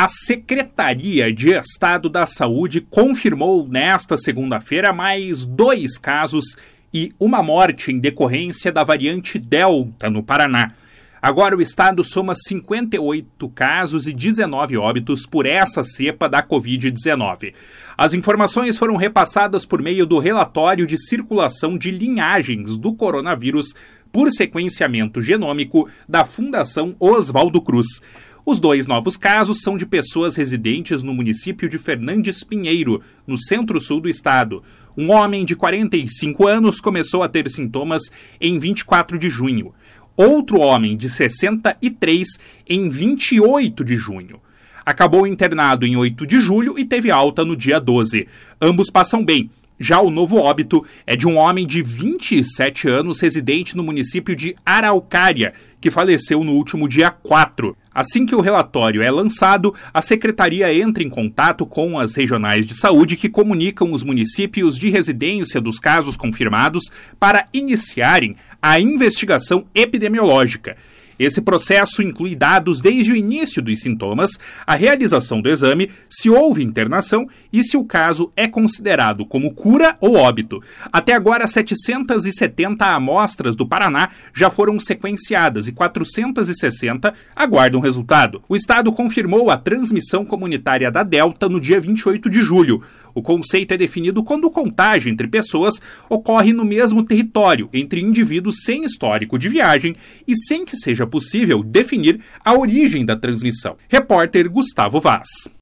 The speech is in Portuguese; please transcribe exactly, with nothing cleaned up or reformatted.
A Secretaria de Estado da Saúde confirmou nesta segunda-feira mais dois casos e uma morte em decorrência da variante Delta no Paraná. Agora o estado soma cinquenta e oito casos e dezenove óbitos por essa cepa da covid dezenove. As informações foram repassadas por meio do relatório de circulação de linhagens do coronavírus por sequenciamento genômico da Fundação Oswaldo Cruz. Os dois novos casos são de pessoas residentes no município de Fernandes Pinheiro, no centro-sul do estado. Um homem de quarenta e cinco anos começou a ter sintomas em vinte e quatro de junho. Outro homem de sessenta e três em vinte e oito de junho. Acabou internado em oito de julho e teve alta no dia doze. Ambos passam bem. Já o novo óbito é de um homem de vinte e sete anos residente no município de Araucária, que faleceu no último dia quatro. Assim que o relatório é lançado, a Secretaria entra em contato com as regionais de saúde que comunicam os municípios de residência dos casos confirmados para iniciarem a investigação epidemiológica. Esse processo inclui dados desde o início dos sintomas, a realização do exame, se houve internação e se o caso é considerado como cura ou óbito. Até agora, setecentas e setenta amostras do Paraná já foram sequenciadas e quatrocentas e sessenta aguardam resultado. O estado confirmou a transmissão comunitária da Delta no dia vinte e oito de julho. O conceito é definido quando o contágio entre pessoas ocorre no mesmo território, entre indivíduos sem histórico de viagem e sem que seja possível definir a origem da transmissão. Repórter Gustavo Vaz.